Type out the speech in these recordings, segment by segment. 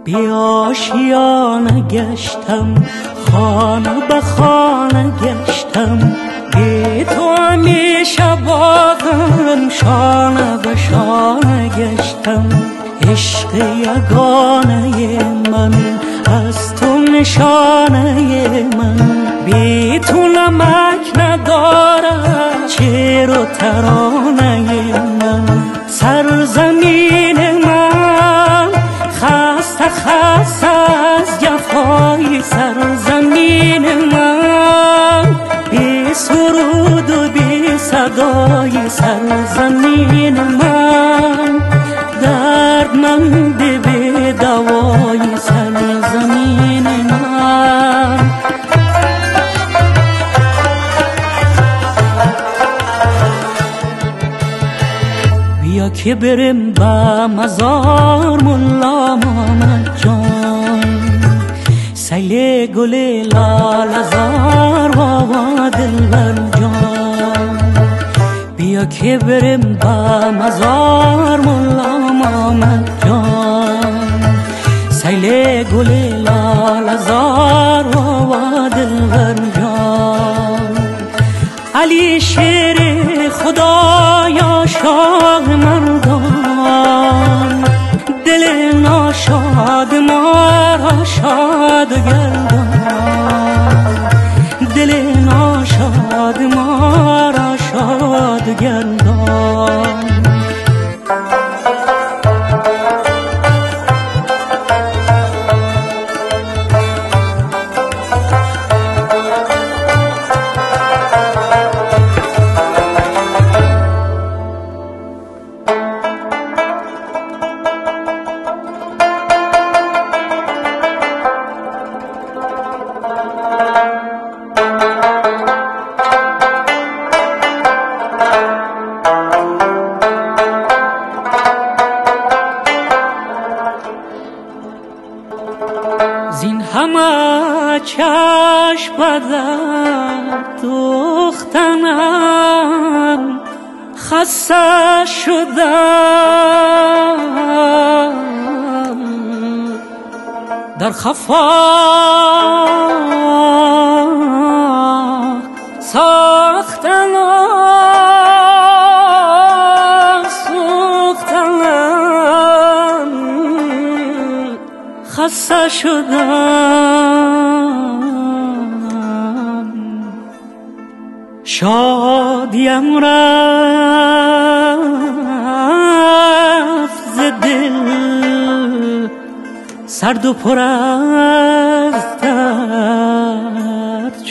بیاشیانه گشتم، خانه به خانه گشتم، بی تو همیشه باغم شانه به شانه گشتم. عشق یگانه من از تو نشانه من، بی تو نمک ندارد شعر و ترانه من. سرزمین من خسته خسته از جفای سرزمین من، بی سرود و بی صدای سرزمین من، دردمند بی دوای سرزمین من. بیا که بریم با مزار ملا محمد جان، سیل گل لال زار بابا دلبر جان. بیا که بریم با مزار ملا محمد جان، سیل گل لال زار بابا دلبر جان. علی شیر خدایا شاه مردان، دل ناشاد ما را شاد گردان، دل ناشاد ما را شاد گردان. زین همه چشم بدر دوختنم، خسته شدم در خفا خسته شدم. شادیم رفت ز دل، سرد و پر از درد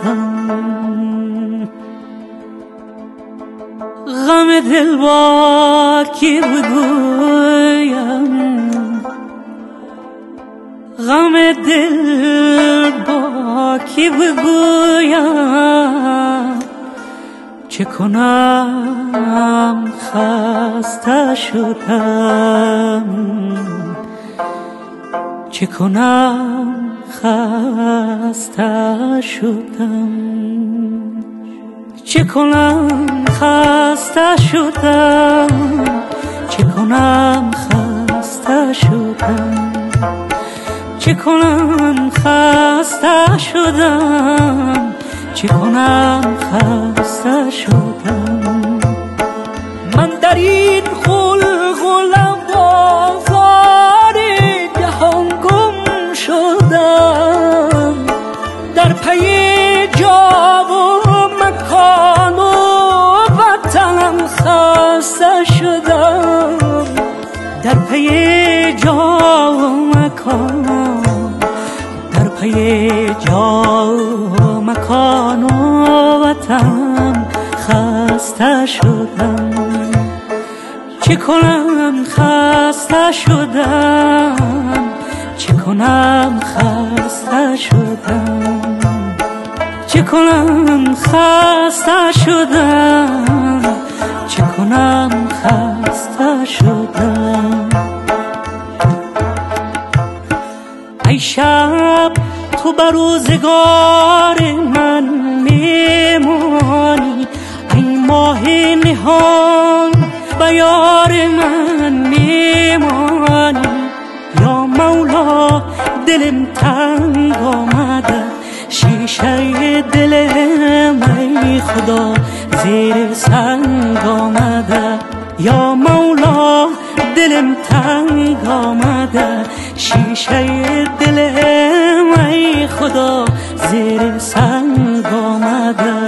شدم. غم دل با کی بگویم، غم دل با کی بگویم. چه کنم خسته شدم، چه کنم خسته شدم، چه کنم خسته شدم، چه کنم خسته شدم، چه کنم خسته شدم، چه کنم خسته شدم. من در این غلغله بازار جهان گم شدم، در پی جا و مکان و وطنم خسته شدم، در پی جا و مکان، در پی جا و مکان و وطنم خسته شدم. چه کنم خسته شدم، چه کنم خسته شدم، چه کنم خسته شدم، چه کنم خسته شدم. ای شب تو بر روزگار من میمانی، ای ماه نهان به یار من میمانی. یا مولا مولا دلم تنگ آمده، شیشه دلم ای خدا زیر سنگ آمده. یا مولا دلم تنگ آمده، شیشه دلم ای خدا زیر سنگ آمده.